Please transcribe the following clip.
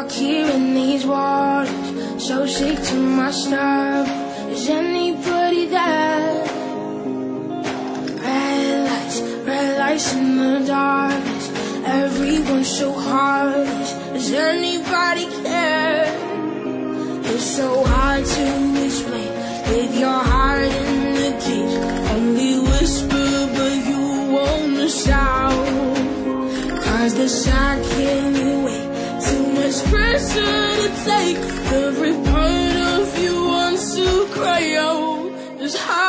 stuck here in these waters, so sick to my stomach. Is anybody there? Red lights in the darkness, everyone's so heartless. Does anybody care? It's so hard to explain with your heart in the cage. Only whisper but you wanna shout, 'cause the sound can't wait. Too much pressure to take. Every part of you wants to cry out. It's hard.